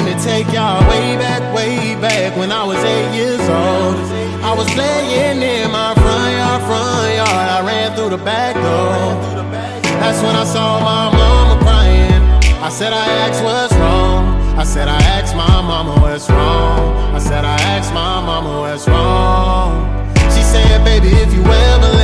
me take y'all way back when I was 8 years old. I was playing in my front yard. I ran through the back door. That's when I saw my mama crying. I said I asked what's wrong. I said I asked my mama what's wrong. I said I asked my mama what's wrong. She said, baby, if you ever